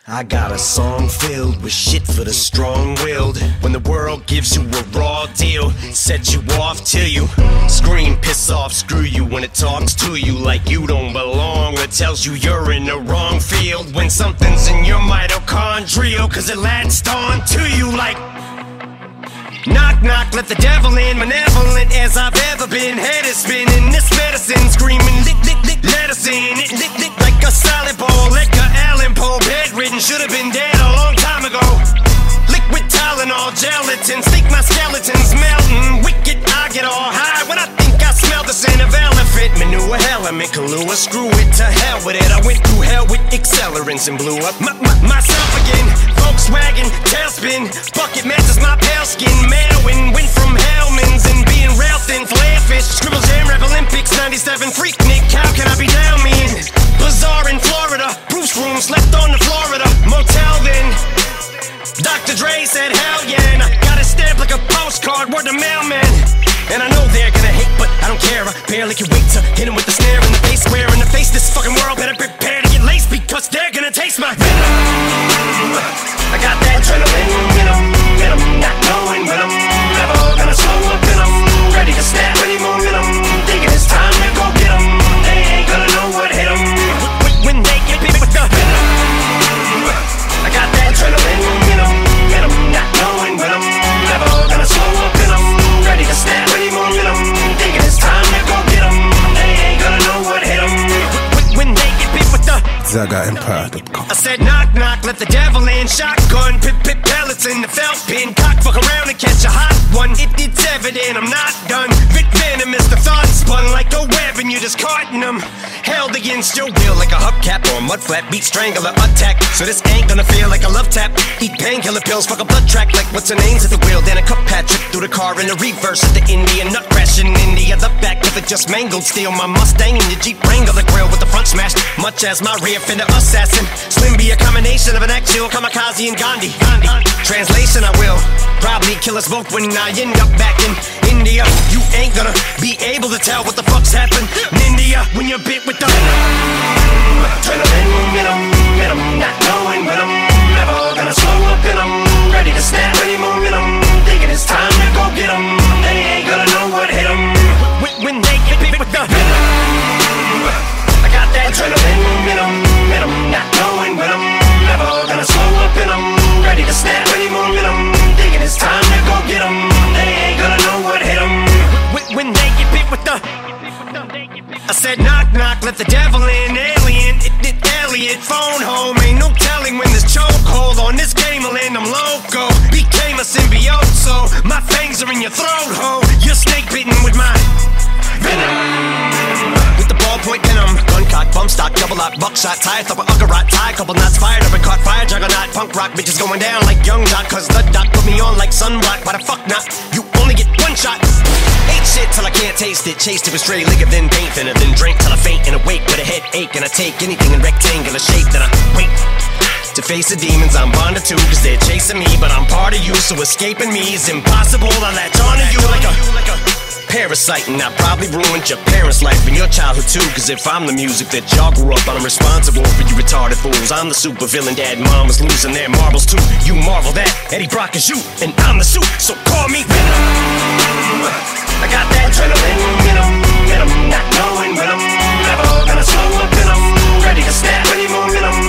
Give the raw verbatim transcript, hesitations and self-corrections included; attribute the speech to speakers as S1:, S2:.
S1: I got a song filled with shit for the strong-willed. When the world gives you a raw deal, set you off till you scream, piss off, screw you. When it talks to you like you don't belong, or tells you you're in the wrong field. When something's in your mitochondrial, cause it latched on to you like knock, knock, let the devil in. Malevolent as I've ever been. Head is spinning, this medicine screaming, lick, lick, lick, let us in. It lick, lick like a solid ball. Edgar Allan Poe, bedridden, should've been dead a long time ago. Liquid Tylenol, gelatin, think my skeleton's melting. Wicked, I get all high when I think I smell the scent of elephant manure. Element, Kahlua, screw it, to hell with it. I went through hell with accelerants and blew up my, my, myself again. Volkswagen, tailspin, bucket matches my pale skin. Mailwin, went from Hellman's and being rail thin, flare fish. Scribble Jam, Rap Olympics, ninety-seven, freak Nick, how can I be down me in? Bazaar in Florida, Bruce room, slept on the Florida motel then. Doctor Dre said hell yeah, and I got it stamped like a postcard, word to mailman. And I know they're gonna hate, but I don't care. I barely can wait to hit him with the snare in the face, square in the face. This fucking world better prepare to get laced, because they're gonna taste my venom. I got that adrenaline in 'em, in 'em, not knowing when I'm never gonna slow up in 'em. Ready to snap any momentum, thinking it's time to go get 'em. They ain't gonna know what hit 'em when they get bit with the venom. I got that adrenaline in 'em, in 'em, not knowing when I'm never gonna slow up in 'em. Ready to snap any momentum, thinking it's time to go get 'em. They ain't gonna know what hit 'em when they get bit with the
S2: Zaga Empire dot com.
S1: I said knock, knock, let the devil in. Shotgun, pip, pip, pellets in the felt pin. Cock, fuck around and catch a hot one. It, it's evident I'm not done. Bit venomous, the thought spun like a web and you just carting them. Held against your will like a hubcap or a mud flap. Beat strangler attack, so this ain't gonna feel like a love tap. Eat painkiller pills, fuck a blood track like what's her name's at the wheel. Then a cup Patrick through the car in the reverse at the Indian nut crash in India. The back of it just mangled, steal my Mustang and your Jeep Wrangler. The grill with the front smashed, much as my rear fender assassin. Slim be a combination of an actual kamikaze and Gandhi. Gandhi. Translation, I will probably kill us both when I end up back in India. You ain't gonna be able to tell what the fuck's happened in India when you're bit with the adrenaline in 'em, in 'em, not knowing when I'm never gonna slow up in 'em. Ready to snap any momentum, thinking it's time to go get 'em. They ain't gonna know what hit 'em when they get bit with the venom. I got that adrenaline in 'em, in 'em, not knowing when I'm never gonna slow up in 'em. Ready to snap any momentum, thinking it's time to go get 'em. They ain't gonna know what hit 'em when they get bit with the I said knock, knock, let the devil in. Alien, it, it, Elliot, phone home. Ain't no telling when this chokehold on this game will end. I'm loco, became a symbiote, so my fangs are in your throat, ho. You're snake bitten with my venom. With the ballpoint venom, gun cock, bump stock, double lock, buckshot, tie, thumper, uckerot, tie, couple knots fired up and caught fire, juggernaut, punk rock, bitches going down like young doc, cause the doc put me on like sunblock. Why the fuck not? You only get one shot. Ate shit till I can't taste it, chased it with stray liquor, then paint thinner, then drink till I faint and awake with a headache, and I take anything in rectangular shape, then I wait to face the demons I'm bonded to, cause they're chasing me, but I'm part of you, so escaping me is impossible. I latch onto you like a, like a parasite, and I probably ruined your parents' life and your childhood too, cause if I'm the music that y'all grew up on, I'm responsible for you retarded fools. I'm the super villain, dad and mom was losing their marbles too. You marvel that Eddie Brock is you, and I'm the suit, so call me Venom. I got that adrenaline in 'em, in 'em, not knowing when I'm never gonna slow up in 'em. Ready to snap any momentum,